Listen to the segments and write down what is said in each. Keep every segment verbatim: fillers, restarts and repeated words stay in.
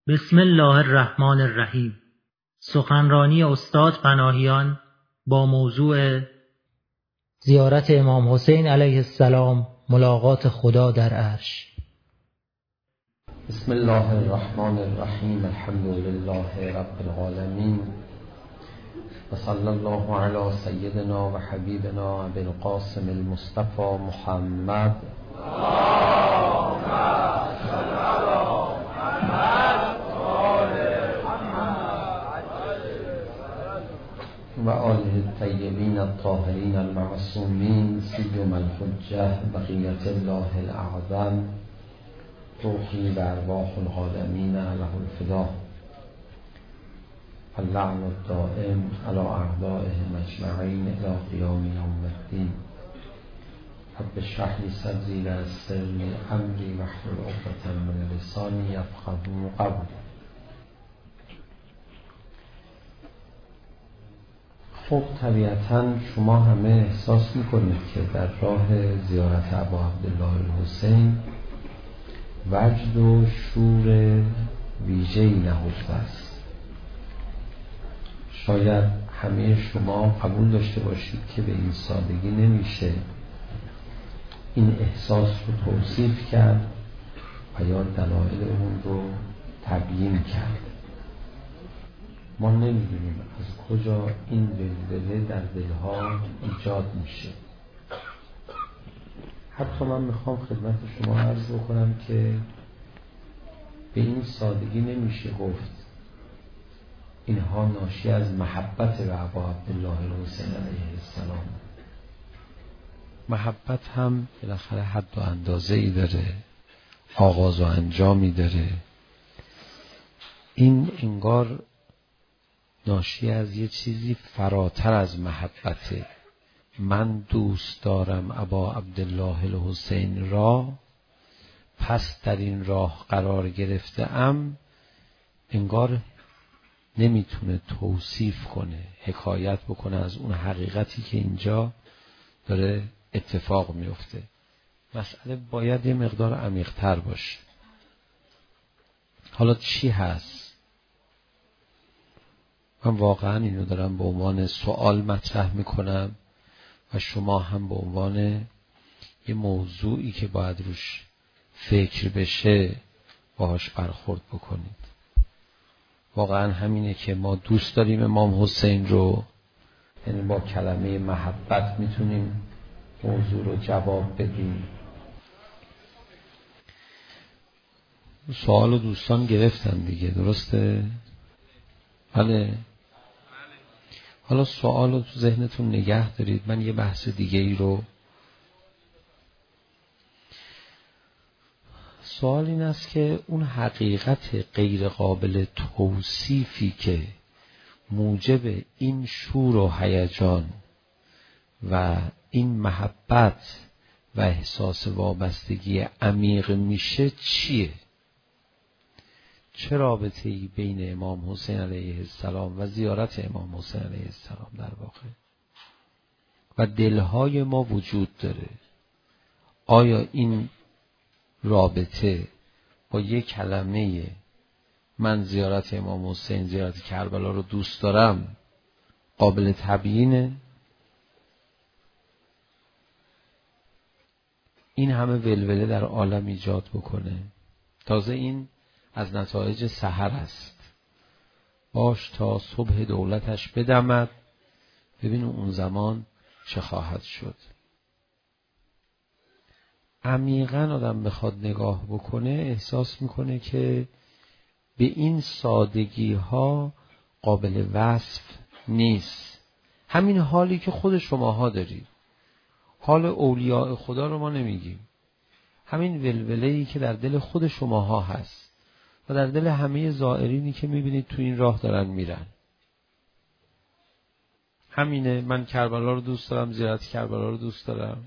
بسم الله الرحمن الرحیم. سخنرانی استاد پناهیان با موضوع زیارت امام حسین علیه السلام، ملاقات خدا در عرش. بسم الله الرحمن الرحیم. الحمد لله رب العالمین و صلی الله علی سیدنا و حبیبنا ابی القاسم المصطفى محمد و آله الطیبین الطاهرین المعصومین سیما الحجة بقیة الله الاعظم روحی و ارواح العالمین له الفدا. اللعن الدائم علی اعدائهم اجمعین الی قیام یوم الدین. رب اشرح لی صدری ویسر لی امری واحلل عقدة من لسانی یفقهوا قولی. خب طبیعتاً شما همه احساس میکنید که در راه زیارت ابا عبدالله الحسین وجد و شور ویژه‌ای نهفته است. شاید همه شما قبول داشته باشید که به این سادگی نمیشه این احساس رو توصیف کرد و یا دلایل اون رو تبیین کرد. ما نمیدونیم از کجا این ولوله در دلها ایجاد میشه. حتی من میخوام خدمت شما عرض بکنم که به این سادگی نمیشه گفت اینها ناشی از محبت به ابا عبدالله الحسین علیه السلام. محبت هم بالاخره حد و اندازه ای داره، آغاز و انجامی داره. این انگار ناشی از یه چیزی فراتر از محبته. من دوست دارم ابا عبدالله الحسین را، پس در این راه قرار گرفته ام. انگار نمیتونه توصیف کنه، حکایت بکنه از اون حقیقتی که اینجا داره اتفاق میفته. مسئله باید یه مقدار عمیق‌تر باشه. حالا چی هست؟ من واقعا اینو دارم به عنوان سوال مطرح میکنم و شما هم به عنوان یه موضوعی که باید روش فکر بشه باهاش برخورد بکنید. واقعا همینه که ما دوست داریم امام حسین رو، یعنی با کلمه محبت میتونیم موضوع رو جواب بدیم. سوالو دوستان گرفتن دیگه، درسته؟ بله. حالا سوالو تو ذهنتون نگه دارید. من یه بحث دیگه ای رو سوال این است که اون حقیقت غیر قابل توصیفی که موجب این شور و هیجان و این محبت و احساس وابستگی عمیق میشه چیه؟ چه رابطه ای بین امام حسین علیه السلام و زیارت امام حسین علیه السلام در واقع و دلهای ما وجود داره؟ آیا این رابطه با یک کلمه من زیارت امام حسین، زیارت کربلا رو دوست دارم قابل تبیینه؟ این همه ولوله در عالم ایجاد بکنه. تازه این از نتایج سحر است. باش تا صبح دولتش بدمد، ببین اون زمان چه خواهد شد. عمیقاً آدم بخواد نگاه بکنه احساس میکنه که به این سادگی ها قابل وصف نیست. همین حالی که خود شماها دارید، حال اولیاء خدا رو ما نمیگیم. همین ولوله‌ای که در دل خود شماها هست و در دل همه زائرینی که میبینید تو این راه دارن میرن. همینه. من کربلا رو دوست دارم، زیارت کربلا رو دوست دارم.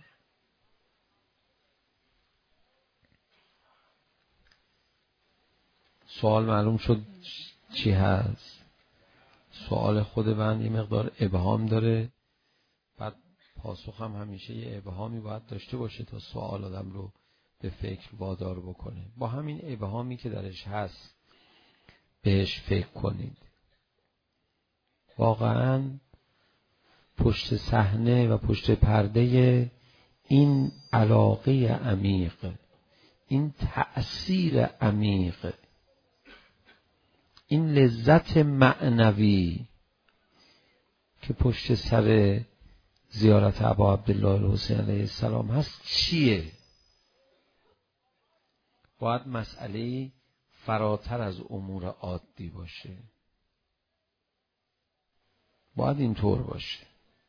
سوال معلوم شد چی هست؟ سوال خود من یه مقدار ابهام داره. بعد پاسخ هم همیشه یه ابهامی باید داشته باشه تا سوال آدم رو به فکر وادار بکنه. با همین ابهامی که درش هست بهش فکر کنید. واقعاً پشت صحنه و پشت پرده این علاقه عمیق، این تأثیر عمیق، این لذت معنوی که پشت سر زیارت ابا عبدالله الحسین علیه السلام هست چیه؟ باید مسئله فراتر از امور عادی باشه. باید اینطور باشه.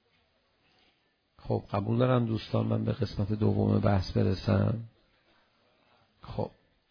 خب قبول دارم دوستان من به قسمت دوم بحث برسم. خب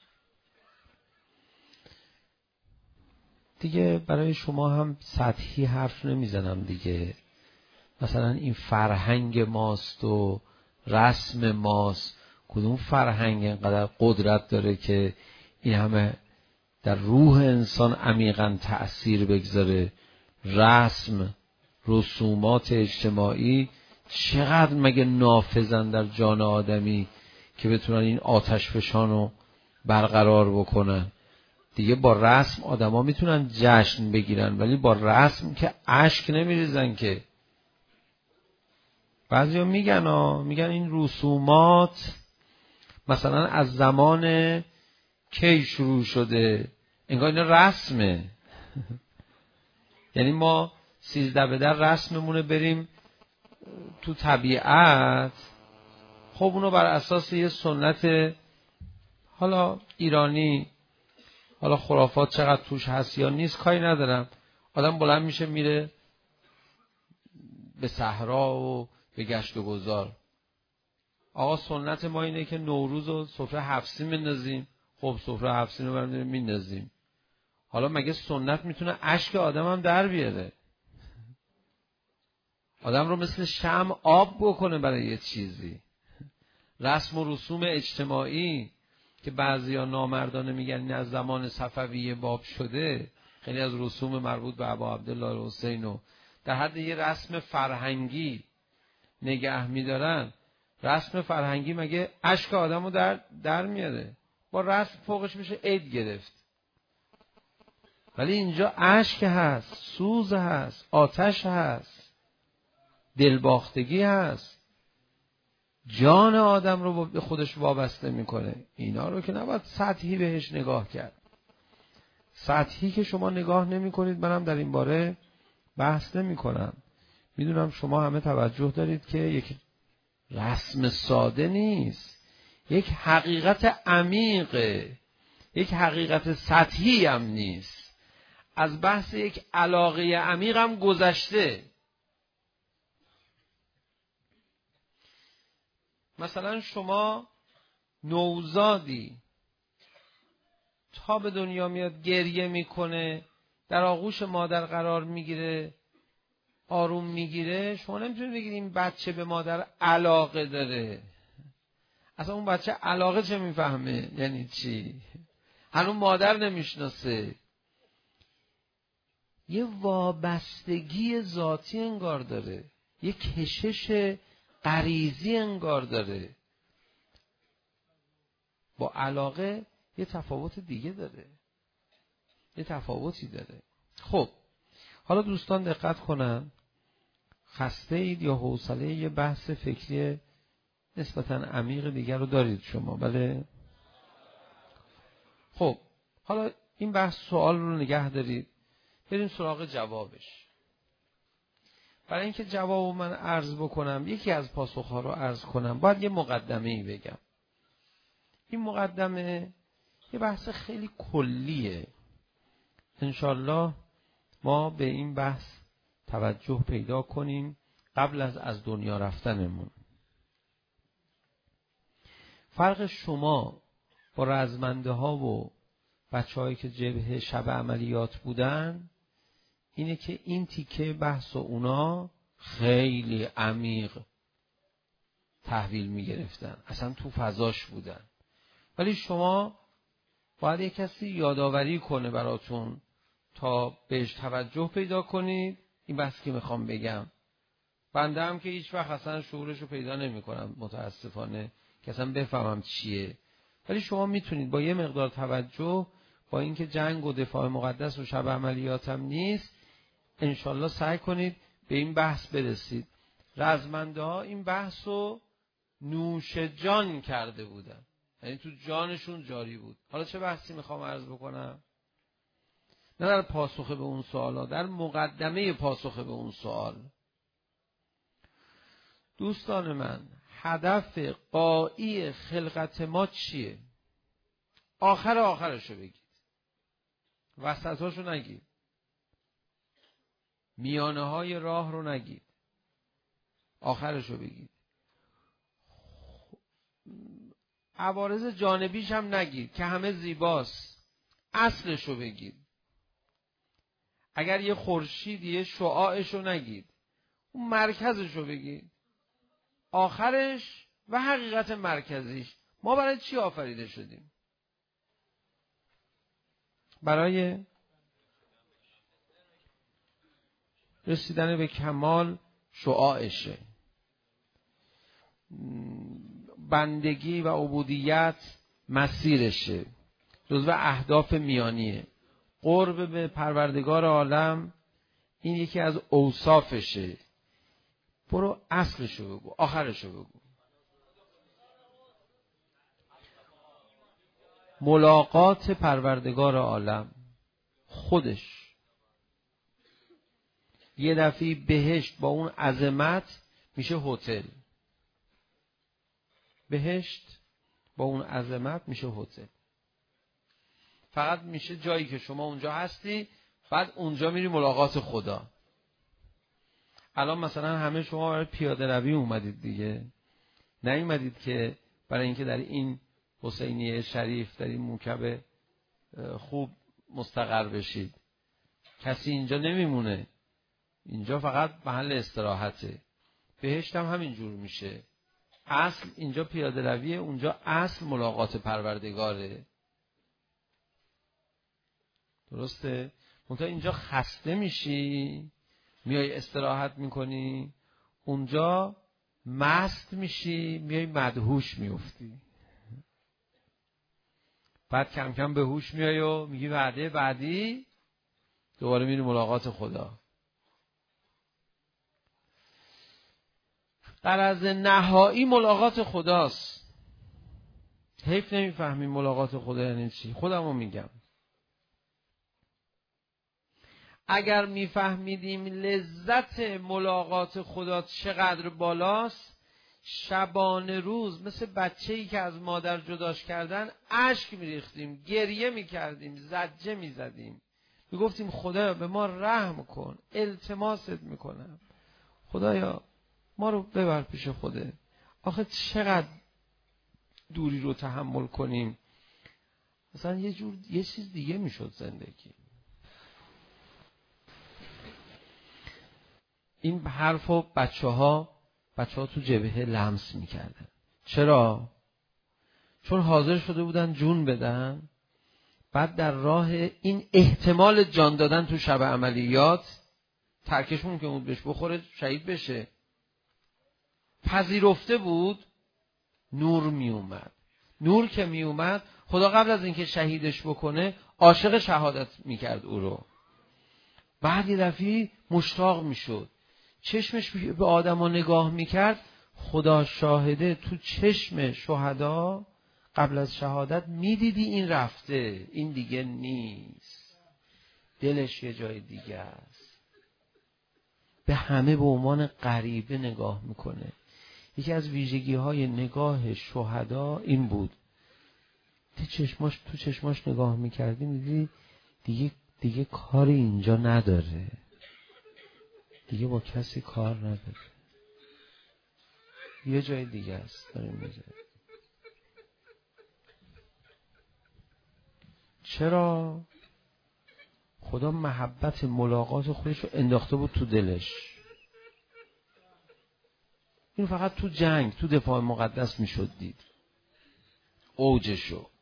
دیگه برای شما هم سطحی حرف نمیزنم دیگه. مثلا این فرهنگ ماست و رسم ماست. کدوم فرهنگ اینقدر قدرت داره که این همه در روح انسان عمیقاً تأثیر بگذاره؟ رسم، رسومات اجتماعی چقدر مگه نافذن در جان آدمی که بتونن این آتش فشان رو برقرار بکنن؟ دیگه با رسم آدما میتونن جشن بگیرن، ولی با رسم که اشک نمیریزن که. بعضیا میگن ها میگن این رسومات مثلا از زمان کی شروع شده، انگار اینا رسمه. یعنی ما سیزده به در رسممونه بریم تو طبیعت، خب اونو بر اساس یه سنت حالا ایرانی، حالا خرافات چقدر توش هست یا نیست کاری ندارم، آدم بلند میشه میره به صحرا و به گشت و گذار. آقا سنت ما اینه که نوروز و سفره هفت سین بندازیم. خب سفره هفت سین رو برمی‌داریم میندازیم. حالا مگه سنت میتونه اشک آدم هم در بیاره؟ آدم رو مثل شمع آب بکنه برای یه چیزی. رسم و رسوم اجتماعی که بعضیا نامردانه میگن این از زمان صفویه باب شده، خیلی از رسوم مربوط به ابا عبدالله الحسین رو در حد یه رسم فرهنگی نگه میدارن. رسم فرهنگی مگه اشک آدم رو در, در میاره؟ با رسم فوقش میشه عید گرفت. ولی اینجا اشک هست، سوز هست، آتش هست، دلباختگی هست، جان آدم رو به خودش وابسته میکنه. اینا رو که نباید سطحی بهش نگاه کرد. سطحی که شما نگاه نمی کنید منم در این باره بحث نمی کنم. میدونم شما همه توجه دارید که یک رسم ساده نیست، یک حقیقت عمیقه، یک حقیقت سطحی هم نیست، از بحث یک علاقه عمیق هم گذشته. مثلا شما نوزادی تا به دنیا میاد گریه میکنه، در آغوش مادر قرار میگیره، آروم میگیره، شما نمیتونید بگید این بچه به مادر علاقه داره. اصلا اون بچه علاقه چه میفهمه؟ یعنی چی؟ هنوز مادر نمیشناسه. یه وابستگی ذاتی انگار داره، یه کشش غریزی انگار داره. با علاقه یه تفاوت دیگه داره، یه تفاوتی داره. خب حالا دوستان دقت کنن، خسته اید یا حوصله یه بحث فکری نسبتاً عمیق دیگر رو دارید شما؟ بله. خب حالا این بحث سوال رو نگه دارید، بریم سراغ جوابش. برای اینکه جوابو من عرض بکنم، یکی از پاسخها رو عرض کنم، باید یه مقدمه‌ای بگم. این مقدمه یه بحث خیلی کلیه. انشالله ما به این بحث توجه پیدا کنیم قبل از از دنیا رفتنمون. فرق شما با رزمنده ها و بچه هایی که جبهه شب عملیات بودن اینه که این تیکه بحث و اونا خیلی عمیق تحویل می گرفتن، اصلا تو فضاش بودن. ولی شما باید یک کسی یادآوری کنه براتون تا بهش توجه پیدا کنید. این بحث که میخوام بگم، بنده هم که هیچ وقت اصلا شعورش رو پیدا نمی کنم متاسفانه که اصلا بفهمم چیه، ولی شما میتونید با یه مقدار توجه با اینکه جنگ و دفاع مقدس و شب عملیات هم نیست، انشالله سعی کنید به این بحث برسید. رزمنده ها این بحث رو نوش جان کرده بودن، یعنی تو جانشون جاری بود. حالا چه بحثی میخوام عرض بکنم؟ نه در پاسخ به اون سوال، در مقدمه پاسخ به اون سوال. دوستان من، هدف غایی خلقت ما چیه؟ آخر آخرشو بگید، وسطاشو نگید، میانه های راه رو نگید، آخرشو بگید. عوارض جانبیش هم نگید که همه زیباست، اصلشو بگید. اگر یه خورشید یه شعاعشو نگید، اون مرکزشو بگید، آخرش و حقیقت مرکزیش. ما برای چی آفریده شدیم؟ برای رسیدن به کمال شعاعشه. بندگی و عبودیت مسیرشه، جزو اهداف میانیه. قرب به پروردگار عالم این یکی از اوصافشه. برو اصلشو بگو، آخرشو بگو. ملاقات پروردگار عالم خودش. یه دفعه بهشت با اون عظمت میشه هتل. بهشت با اون عظمت میشه هتل. فقط میشه جایی که شما اونجا هستی، بعد اونجا میری ملاقات خدا. الان مثلا همه شما برای پیاده روی اومدید دیگه، نیومدید که برای اینکه در این حسینیه شریف، در این موکب خوب مستقر بشید. کسی اینجا نمیمونه، اینجا فقط محل استراحته. بهشت هم همینجور میشه. اصل اینجا پیاده رویه، اونجا اصل ملاقات پروردگاره. درسته؟ منتها اینجا خسته میشی، میای استراحت میکنی، اونجا مست میشی، میای مدهوش میافتی. بعد کم کم به هوش میای و میگی وعده بعدی دوباره میری ملاقات خدا. غرض نهایی ملاقات خداست. حیف نمیفهمیم ملاقات خدا یعنی چی. خودمو میگم اگر میفهمیدیم لذت ملاقات خدا چقدر بالاست، شبانه روز مثل بچه‌ای که از مادر جداش کردن اشک میریختیم، گریه میکردیم، زجه میزدیم، میگفتیم خدا به ما رحم کن، التماست میکنم، خدایا ما رو ببر پیش خوده. آخه چقدر دوری رو تحمل کنیم. مثلا یه جور یه چیز دیگه میشد زندگی. این حرفو بچه ها بچه ها تو جبهه لمس میکردن. چرا؟ چون حاضر شده بودن جون بدن، بعد در راه این احتمال جان دادن تو شب عملیات ترکشون که بود بهش بخوره شهید بشه. پذیرفته بود، نور می اومد. نور که می اومد، خدا قبل از اینکه شهیدش بکنه عاشق شهادت میکرد او رو. بعد یه دفعه مشتاق میشد، چشمش به آدما نگاه میکرد، خدا شاهده تو چشم شهدا قبل از شهادت میدیدی این رفته، این دیگه نیست، دلش یه جای دیگه است. به همه به عنوان غریبه نگاه میکنه. یکی از ویژگی های نگاه شهدا این بود، تو چشماش تو چشماش نگاه میکردی میدیدی دیگه دیگه کاری اینجا نداره، دیگه با کسی کار نداره، یه جای دیگه است داره میره. چرا؟ خدا محبت ملاقات خودش رو انداخته بود تو دلش. این فقط تو جنگ، تو دفاع مقدس میشد دید اوجشو.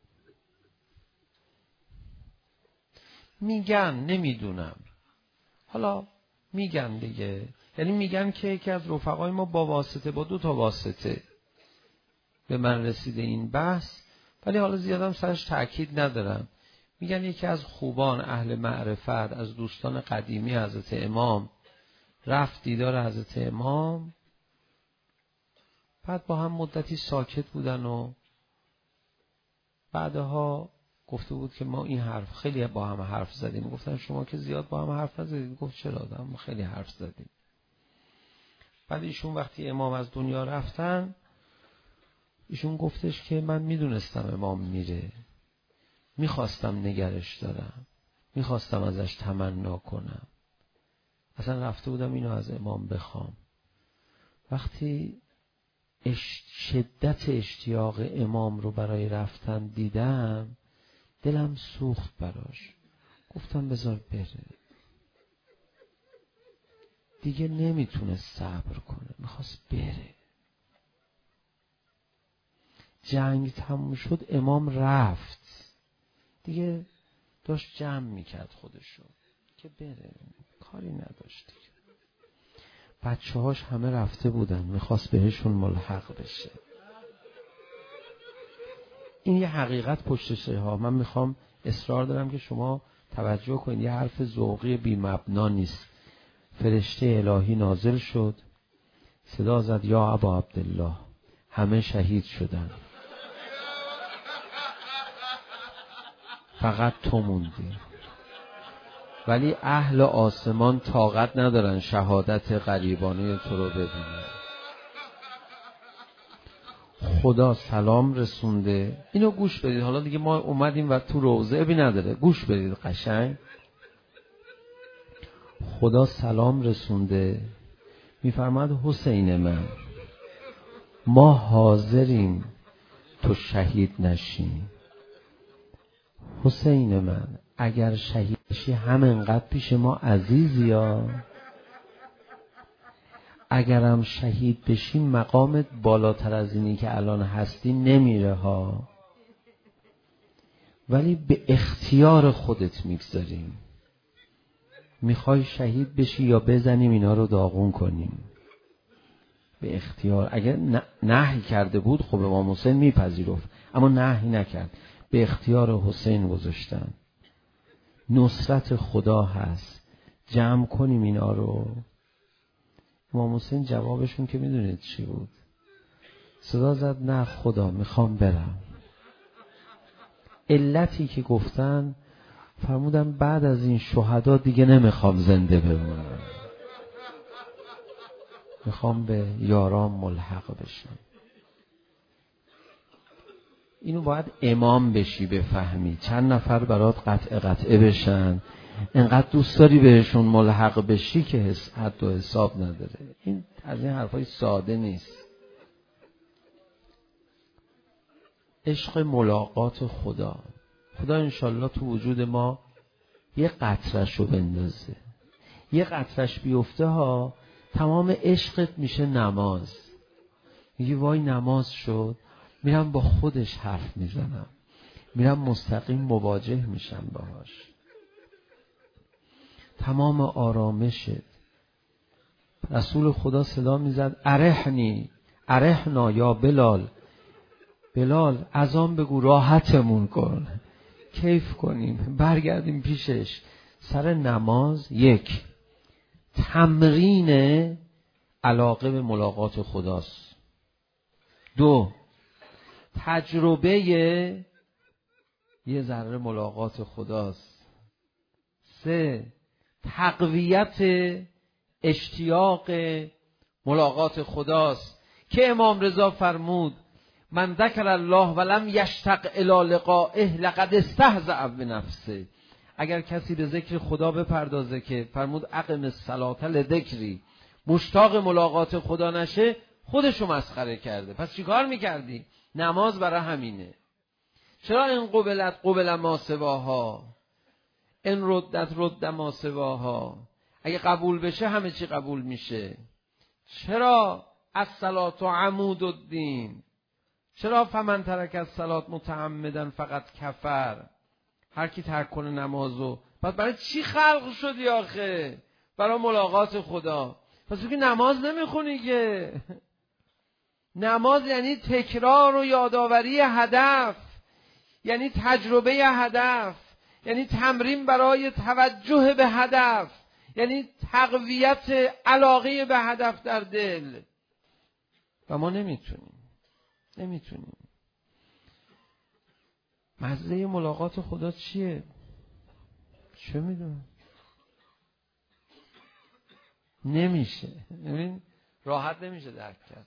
میگن نمیدونم، حالا میگن دیگه، یعنی میگن که یکی از رفقای ما با واسطه، با دو تا واسطه به من رسیده این بحث، ولی حالا زیادم سرش تأکید ندارم. میگن یکی از خوبان اهل معرفت از دوستان قدیمی حضرت امام رفت دیدار حضرت امام، بعد با هم مدتی ساکت بودن و بعدها گفته بود که ما این حرف خیلی با هم حرف زدیم. گفتن شما که زیاد با هم حرف نزدید. گفت چرا؟ دارم ما خیلی حرف زدیم. بعد ایشون وقتی امام از دنیا رفتن، ایشون گفتش که من میدونستم امام میره، میخواستم نگرش دارم، میخواستم ازش تمنا کنم، اصلا رفته بودم اینو از امام بخوام. وقتی اش... شدت اشتیاق امام رو برای رفتن دیدم، دلم سوخت براش. گفتم بذار بره. دیگه نمیتونه صبر کنه، میخواست بره. جنگ تموم شد، امام رفت، دیگه داشت جمع میکرد خودشو که بره، کاری نداشت دیگه. بچه هاش همه رفته بودن، میخواست بهشون ملحق بشه. این یه حقیقت پشتشه ها. من میخوام اصرار دارم که شما توجه کنید، یه حرف ذوقی بی مبنا نیست. فرشته الهی نازل شد، صدا زد یا ابا عبدالله، همه شهید شدن، فقط تو موندی. ولی اهل آسمان طاقت ندارن شهادت غریبانه تو رو ببینن. خدا سلام رسونده. اینو گوش بدید. حالا دیگه ما اومدیم و تو روضه بی نداره، گوش بدید قشنگ. خدا سلام رسونده، میفرماد حسین من، ما حاضریم تو شهید نشی. حسین من اگر شهید شی همینقدر پیش ما عزیزی ها، اگرم شهید بشی مقامت بالاتر از اینی که الان هستی نمیره ها، ولی به اختیار خودت میگذاریم. میخوای شهید بشی یا بزنیم اینا رو داغون کنیم؟ به اختیار. اگر نهی کرده بود خب امام حسین میپذیرفت، اما نهی نکرد، به اختیار حسین گذاشتن. نصرت خدا هست، جمع کنیم اینا رو. امام حسین جوابشون که میدونید چی بود؟ صدا زد نه خدا میخوام برم. علتی که گفتن، فرمودن بعد از این شهدا دیگه نمیخوام زنده بمونم، میخوام به یاران ملحق بشم. اینو باید امام بشی بفهمی. چند نفر برات قطع قطعه بشن، انقدر دوست داری بهشون ملحق بشی که حد و حساب نداره. این از این حرفای ساده نیست. عشق ملاقات خدا. خدا انشالله تو وجود ما یه قطرش رو بندازه. یه قطرش بیفته ها، تمام عشقت میشه نماز. میگی وای نماز شد، میرم با خودش حرف میزنم، میرم مستقیم مواجه میشم باهاش. تمام آرامشت. رسول خدا صدا میزد ارحنی ارحنا یا بلال، بلال اذان بگو راحتمون کن، کیف کنیم، برگردیم پیشش. سر نماز یک تمرین علاقه به ملاقات خداست. دو تجربه یه ذره ملاقات خداست. سه تقویت اشتیاق ملاقات خداست که امام رضا فرمود من ذکر الله ولم یشتاق الی لقائه لقد استهزأ بنفسه. اگر کسی به ذکر خدا بپردازه که فرمود اقم الصلاة لذکری، مشتاق ملاقات خدا نشه، خودشو مسخره کرده. پس چیکار میکردی؟ نماز برای همینه. چرا این قبلت قبل ما سواها، این ردت رد ما سواها؟ اگه قبول بشه همه چی قبول میشه. چرا الصلاة عمود الدین؟ چرا فمن ترک الصلاة متعمدا فقط کفر؟ هر کی ترک کنه نمازو، پس برای چی خلق شدی آخه؟ برای ملاقات خدا. پس تو که نماز نمیخونی که. نماز یعنی تکرار و یادآوری هدف، یعنی تجربه هدف، یعنی تمرین برای توجه به هدف، یعنی تقویت علاقه به هدف در دل. و ما نمیتونیم نمیتونیم مزه ملاقات خدا چیه؟ چه میدونم، نمیشه. ببین راحت نمیشه درک کرد.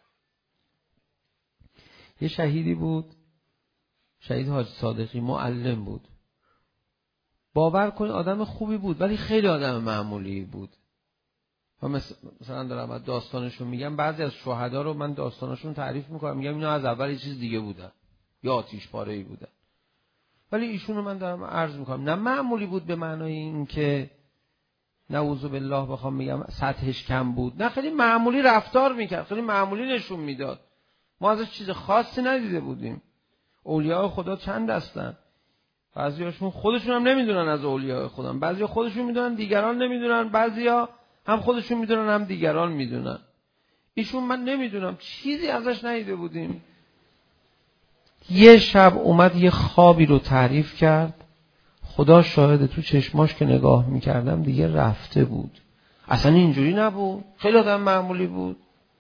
یه شهیدی بود، شهید حاج صادقی، معلم بود. باور کنید آدم خوبی بود ولی خیلی آدم معمولی بود. و مثلا دارم از داستانشون میگم، بعضی از شهدا رو من داستانشون تعریف میکنم، میگم اینا از اول یه چیز دیگه بودن، یا آتش پاره‌ای بودن، ولی ایشونو من دارم عرض میکنم نه معمولی بود به معنای این که نعوذ بالله بخوام میگم سطحش کم بود، نه خیلی معمولی رفتار میکرد، خیلی معمولی نشون میداد. ما ازش چیز خاصی ندیده بودیم. اولیاء خدا چند هستن؟ بعضیاشون خودشون هم نمیدونن از اولیاء خدا، بعضیا خودشون میدونن دیگران نمیدونن، بعضیا هم خودشون میدونن هم دیگران میدونن. ایشون من نمیدونم، چیزی ازش ندیده بودیم. یه شب اومد یه خوابی رو تعریف کرد، خدا شاهده تو چشماش که نگاه میکردم دیگه رفته بود. اصلا اینجوری نبود، خیلی آدم معمولی بود،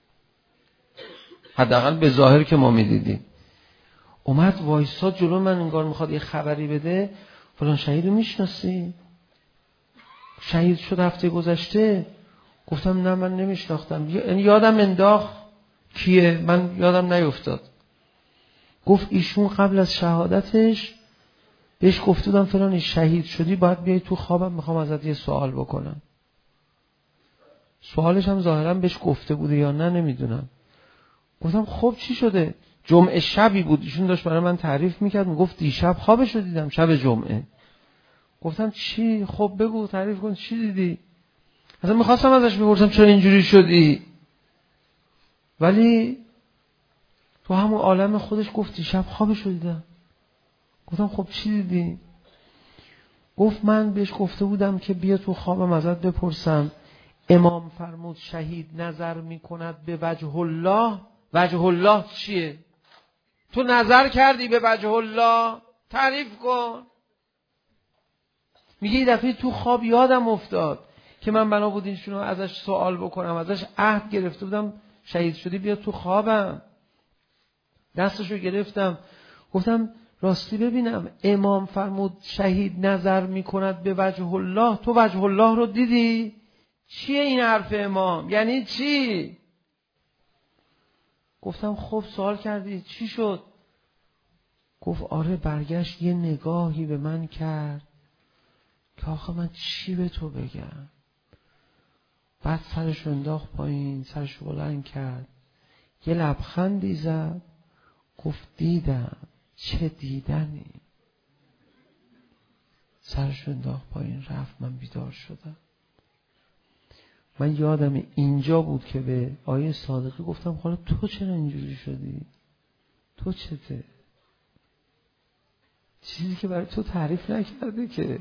حداقل به ظاهر که ما میدیدیم. اومد وایساد جلو من، انگار میخواد یه خبری بده. فلان شهید رو میشناسی؟ شهید شد هفته گذشته. گفتم نه من نمیشناختم. یادم انداخت کیه، من یادم نیفتاد. گفت ایشون قبل از شهادتش بهش گفته بودم فلانی شهید شدی باید بیای تو خوابم، میخوام ازت یه سوال بکنم. سوالش هم ظاهرا بهش گفته بوده یا نه نمیدونم. گفتم خب چی شده؟ جمعه شبی بود، ایشون داشت برای من تعریف میکرد، میگفت دیشب خوابشو دیدم، شب جمعه. گفتم چی؟ خب بگو تعریف کن چی دیدی؟ اصلا میخواستم ازش بپرسم چرا اینجوری شدی، ولی تو همون عالم خودش گفت دیشب خوابشو دیدم. گفتم خب چی دیدی؟ گفت من بهش گفته بودم که بیا تو خوابم ازت بپرسم امام فرمود شهید نظر میکند به وجه الله. وجه الله چیه؟ تو نظر کردی به وجه الله؟ تعریف کن. میگه یه دفعه تو خواب یادم افتاد که من بنا بود اینشونو ازش سوال بکنم، ازش عهد گرفته بودم شهید شدی بیا تو خوابم. دستشو گرفتم گفتم راستی ببینم امام فرمود شهید نظر میکند به وجه الله، تو وجه الله رو دیدی؟ چیه این حرف امام؟ یعنی چی؟ گفتم خب سوال کردی چی شد؟ گفت آره برگشت یه نگاهی به من کرد که آخه من چی به تو بگم. بعد سرش انداخت پایین، سرش بلند کرد، یه لبخندی زد، گفت دیدم. چه دیدنی؟ سرش انداخت پایین رفت. من بیدار شدم. من یادم اینجا بود که به آیه صادقی گفتم حالا تو چرا اینجوری شدی؟ تو چته؟ چیزی که برای تو تعریف نکرده که.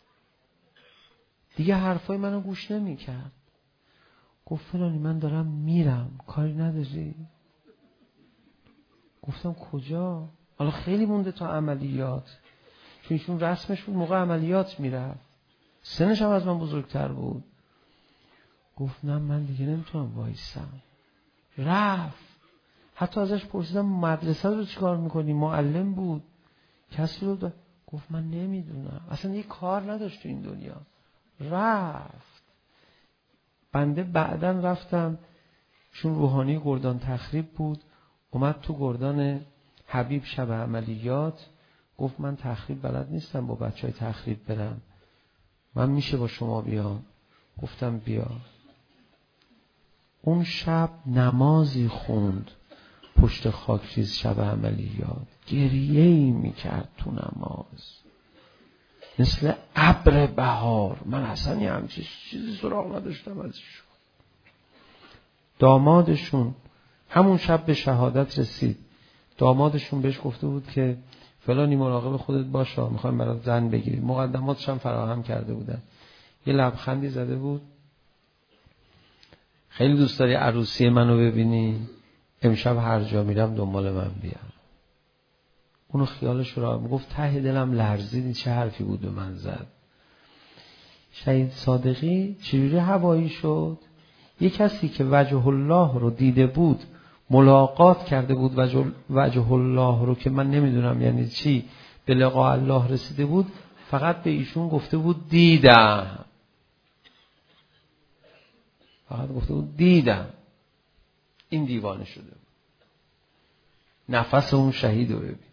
دیگه حرفای منو گوش نمی کرد. گفت فلانی من دارم میرم، کاری نداری؟ گفتم کجا؟ حالا خیلی مونده تا عملیات، چون ایشون رسمش بود موقع عملیات میرفت، سنش هم از من بزرگتر بود. گفت نه من دیگه نمیتونم وایسم. رفت. حتی ازش پرسیدم مدرسه رو چیکار میکنی؟ معلم بود. کسی رو دار؟ گفت من نمیدونم، اصلا یه کار نداشت تو این دنیا. رفت. بنده بعدن رفتم، چون روحانی گردان تخریب بود، اومد تو گردان حبیب شب عملیات، گفت من تخریب بلد نیستم با بچه های تخریب برم، من میشه با شما بیام؟ گفتم بیا. اون شب نمازی خوند پشت خاکریز شب عملیات، گریه‌ای میکرد تو نماز مثل ابر بهار. من اصلا یه همچین چیزی سراغ نداشتم ازشون. دامادشون همون شب به شهادت رسید. دامادشون بهش گفته بود که فلانی مراقب خودت باشه، میخوایم برات زن بگیریم. مقدماتش هم فراهم کرده بودن. یه لبخندی زده بود، خیلی دوست داری عروسی منو ببینی؟ امشب هر جا میرم دنبال من بیا. اونو خیالش را میگفت ته دلم لرزید چه حرفی بود به من زد. شهید صادقی چجوری هوایی شد؟ یه کسی که وجه الله رو دیده بود، ملاقات کرده بود وجه, وجه الله رو که من نمیدونم یعنی چی، به لقاء الله رسیده بود، فقط به ایشون گفته بود دیدم، فقط گفته بود دیدم. این دیوانه شده بود. نفس اون شهید رو ببین.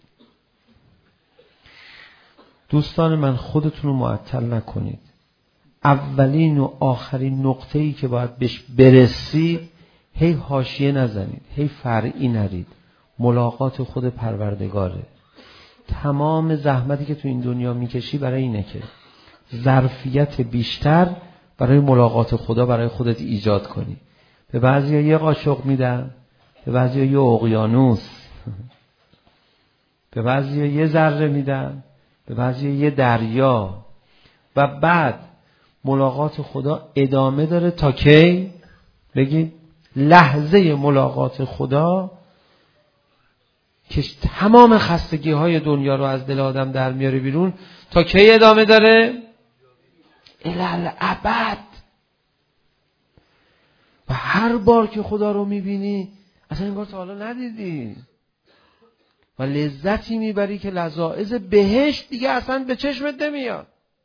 دوستان من، خودتون رو معطل نکنید. اولین و آخرین نقطه‌ای که باید بهش برسید، هی حاشیه نزنید، هی فرعی نرید. ملاقات خود پروردگاره. تمام زحمتی که تو این دنیا میکشی برای اینه که ظرفیت بیشتر برای ملاقات خدا برای خودت ایجاد کنی. به بعضیا یه قاشق میدن، به بعضیا یه اقیانوس، به بعضیا یه ذره میدن، به بعضیا یه دریا. و بعد ملاقات خدا ادامه داره تا کی؟ بگید لحظه ملاقات خدا که تمام خستگی های دنیا رو از دل آدم در میاره بیرون، تا کی ادامه داره؟ الی الابد. و هر بار که خدا رو میبینی اصلا انگار تا حالا ندیدی و لذتی میبری که لذائذ بهشت دیگه اصلا به چشمت نمیاد.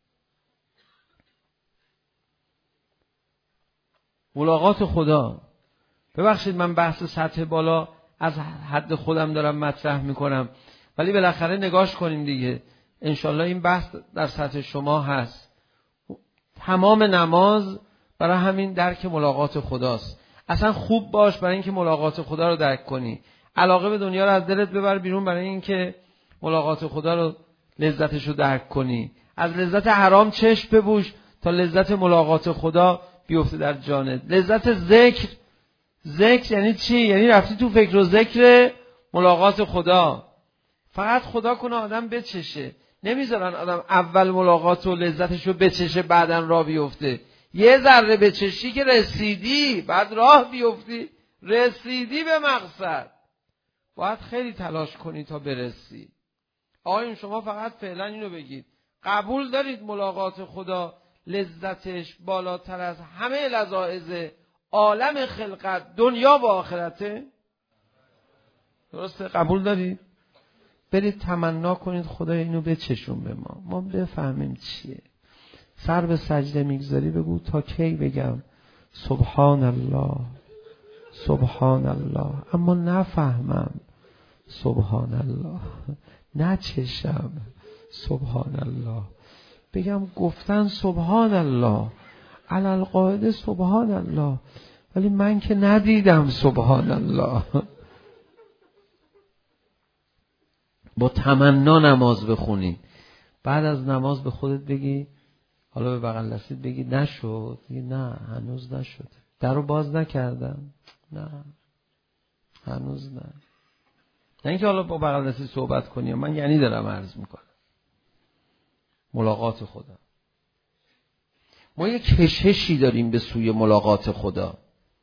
ملاقات خدا. ببخشید من بحث سطح بالا از حد خودم دارم مطرح میکنم، ولی بالاخره نگاش کنیم دیگه. انشالله این بحث در سطح شما هست. تمام نماز برای همین درک ملاقات خداست. اصلا خوب باش برای اینکه ملاقات خدا رو درک کنی. علاقه به دنیا رو از دلت ببر بیرون برای اینکه ملاقات خدا رو لذتش رو درک کنی. از لذت حرام چشم بپوش تا لذت ملاقات خدا بیفته در جانت. لذت ذکر. ذکر یعنی چی؟ یعنی رفتی تو فکر و ذکر ملاقات خدا. فقط خدا کنه آدم بچشه. نمیذارن آدم اول ملاقات و لذتش رو بچشه بعدن راه بیفته. یه ذره بچشی که رسیدی، بعد راه بیفتی، رسیدی به مقصد. باید خیلی تلاش کنی تا برسی. آقایون شما فقط فعلا اینو بگید، قبول دارید ملاقات خدا لذتش بالاتر از همه لذائذ عالم خلقت دنیا و آخرته؟ درسته؟ قبول دارید؟ برید تمنا کنید خدا اینو بچشون به ما، ما بفهمیم چیه. سر به سجده میگذاری بگو تا کی بگم سبحان الله سبحان الله، اما نفهمم سبحان الله، نچشم سبحان الله، بگم گفتن سبحان الله علی القاعده سبحان الله، ولی من که ندیدم سبحان الله. با تمنا نماز بخونی، بعد از نماز به خودت بگی، حالا به بغل دستت بگی نشد، بگی نه هنوز نشد، در رو باز نکردم، نه هنوز نه. نه اینکه حالا با بغل دستی صحبت کنی، من یعنی دارم عرض میکنم ملاقات خدا. ما یک کششی داریم به سوی ملاقات خدا.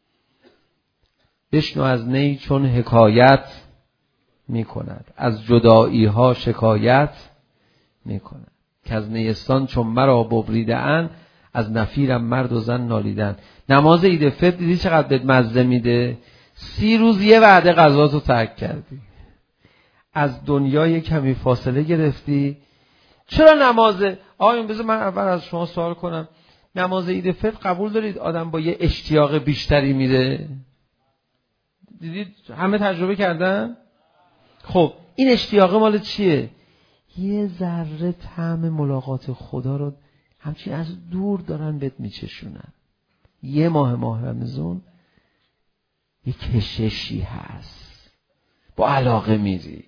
بشنو از نی چون حکایت میکند، از جدایی ها شکایت میکند، که از نیستان چون مرا ببریده اند، از نفیرم مرد و زن نالیدن. نماز عید فطر دیدی چقدر بهت مزه میده؟ سی روز یه وعده غذاتو ترک کردی، از دنیای کمی فاصله گرفتی. چرا نماز آقایون؟ بذار من اول از شما سوال کنم، نماز عید فطر قبول دارید آدم با یه اشتیاق بیشتری میره؟ دیدید همه تجربه کردن؟ خب این اشتیاق مال چیه؟ یه ذره طعم ملاقات خدا رو همچین از دور دارن بهت میچشونن. یه ماه ماه رمضان یه کششی هست، با علاقه میری.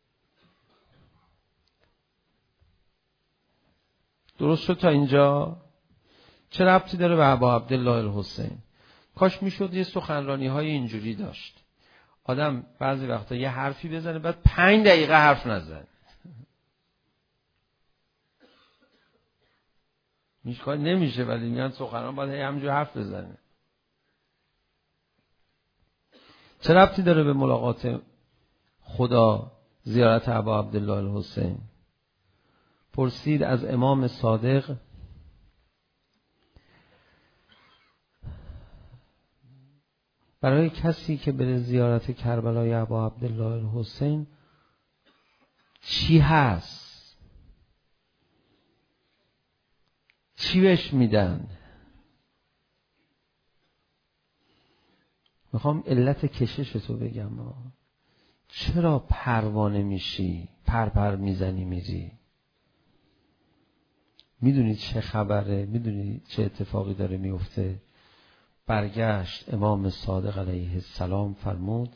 درست شد تا اینجا؟ چه ربطی داره به ابا عبدالله الحسین؟ کاش میشد یه سخنرانی های اینجوری داشت. آدم بعضی وقتا یه حرفی بزنه بعد پنج دقیقه حرف نزنه. میشه نمیشه، ولی میگن سخنران باید همینجور حرف بزنه. چه ربطی داره به ملاقات خدا زیارت ابا عبدالله الحسین. پرسید از امام صادق برای کسی که بره زیارت کربلای ابا عبدالله الحسین چی هست؟ چی بهش میدن؟ میخوام علت کشش تو بگم. چرا پروانه میشی؟ پر پر میزنی میری؟ میدونی چه خبره؟ میدونی چه اتفاقی داره میفته؟ برگشت امام صادق علیه السلام فرمود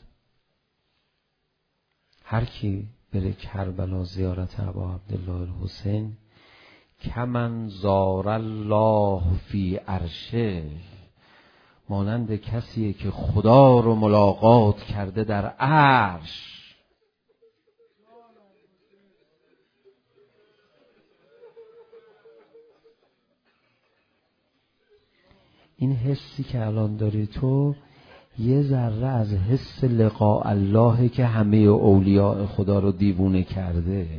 هر کی بره کربلا زیارت ابا عبدالله الحسین کمن زار الله فی عرشه، مانند کسیه که خدا رو ملاقات کرده در عرش. این حسی که الان داری تو یه ذره از حس لقاء الله که همه اولیاء خدا رو دیوونه کرده.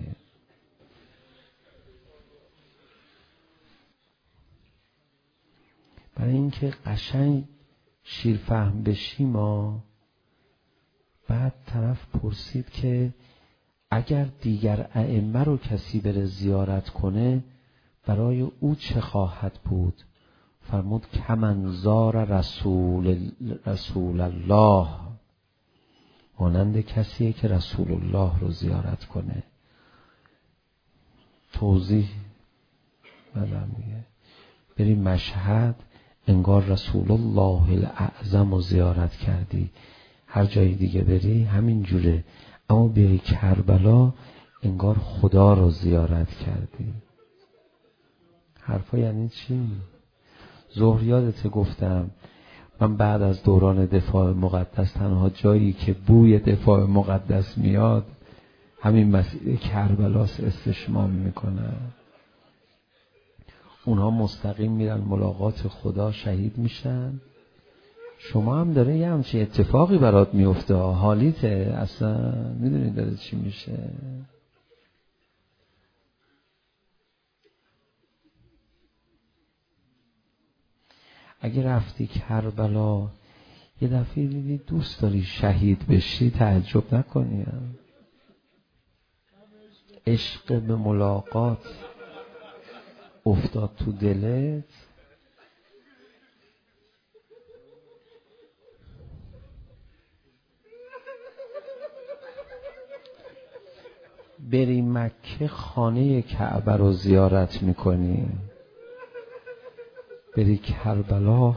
برای اینکه قشنگ شیرفهم بشی ما بعد طرف پرسید که اگر دیگر ائمه رو کسی بره زیارت کنه برای او چه خواهد بود؟ فرمود کمن زار رسول رسول الله، مانند کسیه که رسول الله رو زیارت کنه. توضیح بدم میگه بری مشهد انگار رسول الله الاعظم رو زیارت کردی، هر جای دیگه بری همین جوره، اما بیای کربلا انگار خدا رو زیارت کردی. حرفا یعنی چی؟ ظهر یادت گفتم من بعد از دوران دفاع مقدس تنها جایی که بوی دفاع مقدس میاد همین مسیر کربلاس استشمام میکنه. اونها مستقیم میرن ملاقات خدا، شهید میشن. شما هم داره یه همچین اتفاقی برات میفته، حالیته اصلا میدونی داره چی میشه. اگه رفتی کربلا یه دفعه دیدی دوست داری شهید بشی تعجب نکنی. عشق به ملاقات افتاد تو دلت، بری مکه خانه کعبه رو زیارت میکنی، بری کربلا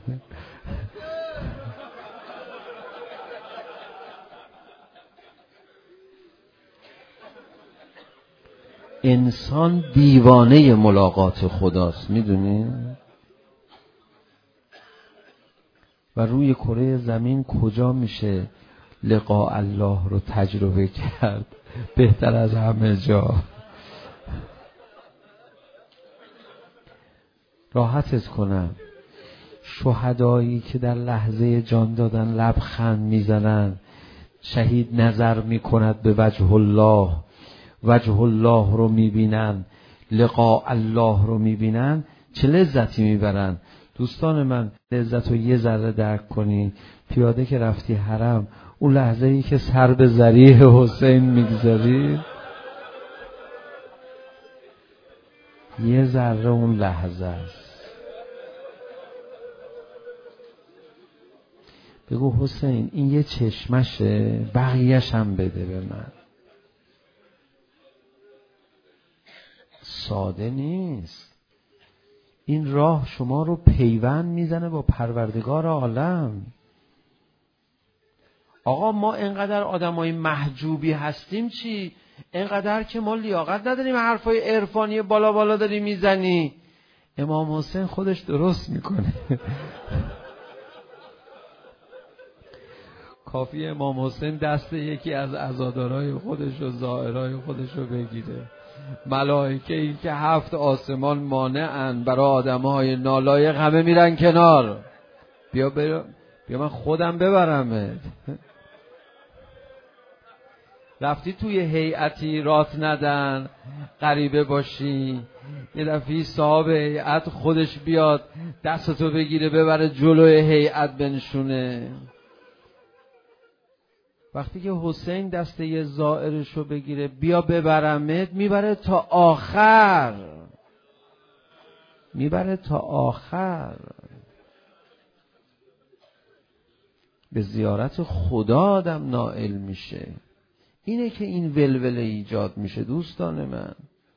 انسان دیوانه ملاقات خداست، میدونی؟ و روی کره زمین کجا میشه لقاء الله رو تجربه کرد بهتر از همه جا؟ راحتت کنم، شهدایی که در لحظه جان دادن لبخند میزنن، شهید نظر میکند به وجه الله، وجه الله رو میبینن، لقاء الله رو میبینن، چه لذتی میبرن. دوستان من لذت رو یه ذره درک کنی. پیاده که رفتی حرم، اون لحظه ای که سر به ذریح حسین میگذاری، یه ذره اون لحظه است. بگو حسین این یه چشمشه، بقیه‌ش هم بده به من. ساده نیست این راه، شما رو پیوند میزنه با پروردگار عالم. آقا ما اینقدر آدمای محجوبی هستیم چی؟ اینقدر که ما لیاقت نداریم حرفای عرفانی بالا بالا داری میزنی. امام حسین خودش درست میکنه. کافی امام حسین دست یکی از عزادارای خودش و زائرای خودش رو بگیره، ملائکه ای که هفت آسمان مانعن برای آدمهای نالایق همه میرن کنار. بیا بیا, بیا من خودم ببرمت. رفتی توی هیئتی رات ندن غریبه باشی، یه دفعه صاحب هیئت خودش بیاد دستتو بگیره ببره جلوی هیئت بنشونه. وقتی که حسین دسته یه زائرشو بگیره بیا ببرمت، میبره تا آخر، میبره تا آخر به زیارت خدا آدم نائل میشه. اینه که این ولوله ایجاد میشه. دوستان من،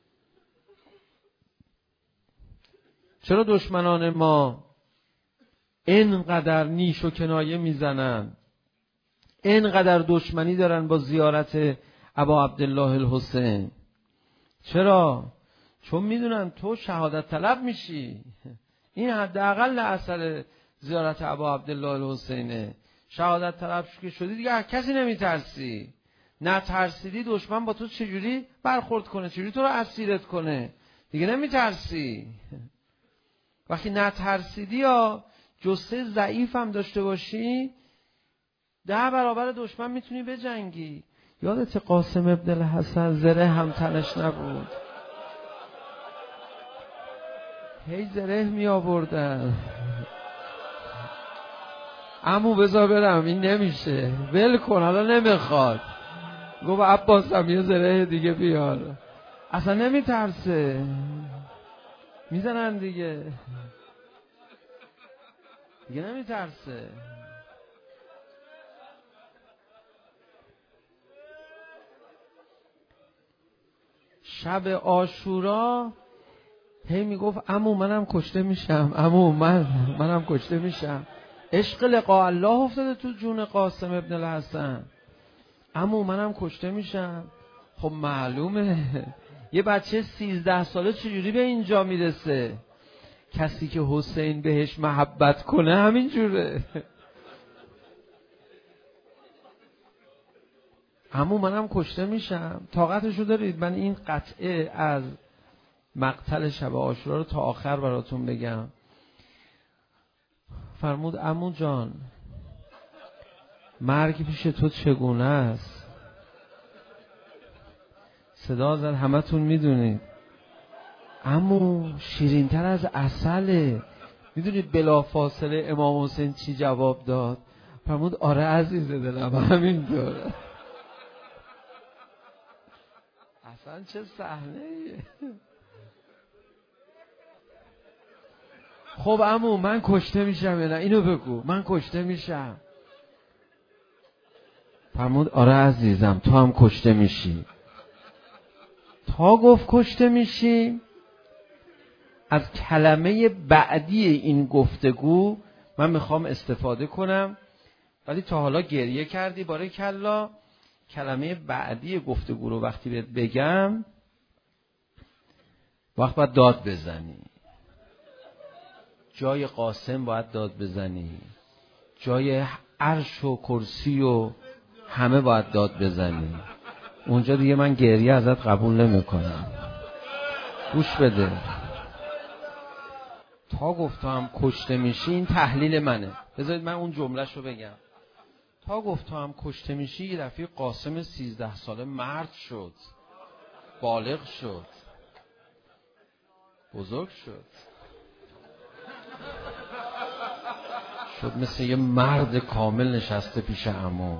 چرا دشمنان ما اینقدر نیش و کنایه میزنن، اینقدر دشمنی دارن با زیارت ابا عبدالله الحسین؟ چرا؟ چون میدونن تو شهادت طلب میشی. این حداقل اثر زیارت ابا عبدالله الحسینه. شهادت طلب که شدی دیگه کسی نمیترسی. نه ترسیدی دشمن با تو چجوری برخورد کنه، چجوری تو رو اسیرت کنه، دیگه نمیترسی. وقتی نه ترسیدی یا جثه ضعیف هم داشته باشی، ده برابر دشمن میتونی بجنگی. یادت قاسم ابن الحسن زره هم تنش نبود، هی زره می آوردن. عمو بذار برم این نمیشه، ول کن حالا نمیخواد. گفت عباسم یه زره دیگه بیار. اصلا نمیترسه، میزنن دیگه، دیگه نمیترسه. شب عاشورا هی میگفت عمو منم کشته میشم، عمو من منم کشته میشم. عشق لقاء الله افتاده تو جون قاسم ابن الحسن. عمو منم کشته میشم. خب معلومه یه بچه سیزده ساله چجوری به اینجا میرسه؟ کسی که حسین بهش محبت کنه همین جوره. عمو منم کشته میشم. طاقتشو دارید من این قطعه از مقتل شب عاشورا رو تا آخر براتون بگم؟ فرمود عمو جان مرگ پیش تو چگونه است؟ صدا زد، همتون میدونید. عمو شیرین‌تر از عسله. میدونید بلافاصله امام حسین چی جواب داد؟ فرمود آره عزیز دلم همینطوره. اصلا چه صحنه‌ایه. خب عمو من کشته میشم یا نه؟ اینو بگو، من کشته میشم. فرمود آره عزیزم تو هم کشته میشی. تا گفت کشته میشی، از کلمه بعدی این گفتگو من میخوام استفاده کنم، ولی تا حالا گریه کردی بارکالله. کلمه بعدی گفتگو رو وقتی بهت بگم وقت باید داد بزنی. جای قاسم باید داد بزنی، جای عرش و کرسی و همه باید داد بزنی. اونجا دیگه من گریه ازت قبول نمی کنم. گوش بده. تا گفتم کشته میشی، این تحلیل منه، بذارید من اون جمله‌شو بگم. تا گفتم کشته میشی، یه دفعه قاسم سیزده ساله مرد شد، بالغ شد، بزرگ شد، شد مثل یه مرد کامل نشسته پیش عمو.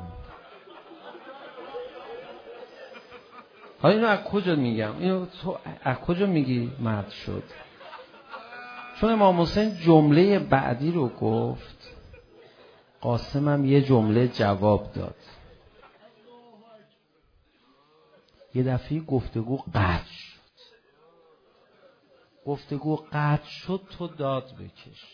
حالا اینو از کجا میگم؟ اینو تو از کجا میگی مرد شد؟ چون امام حسین جمله بعدی رو گفت، قاسم هم یه جمله جواب داد. یه دفعه گفتگو قطع شد. گفتگو قطع شد، تو داد بکش.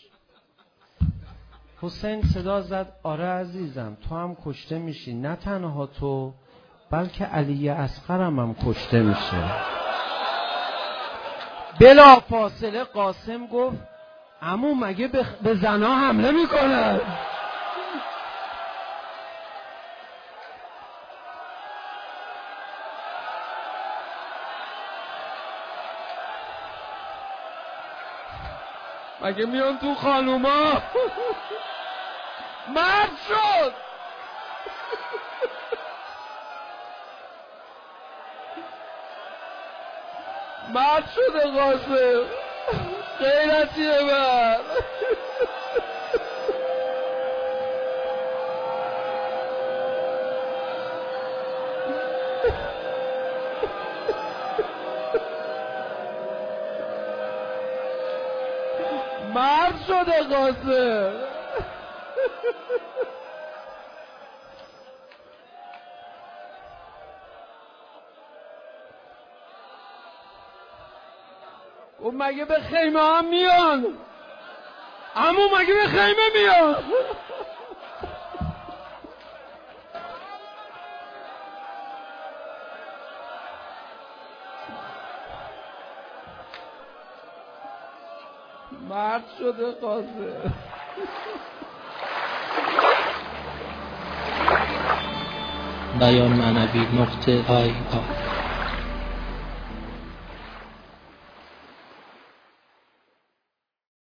حسین صدا زد آره عزیزم تو هم کشته میشی. نه تنها تو بلکه علی اصغرم هم کشته میشه. بلا فاصله قاسم گفت عمو مگه به زنا حمله میکنن؟ مگه میان تو خانوما؟ مرد شد. مرد شده قاسم، غیرتی من. مرد شده قاسم. او مگه به خیمه هم میان؟ عمو مگه به خیمه میان؟ مرد شده قاسم. بیان معنوی نقطه آی آی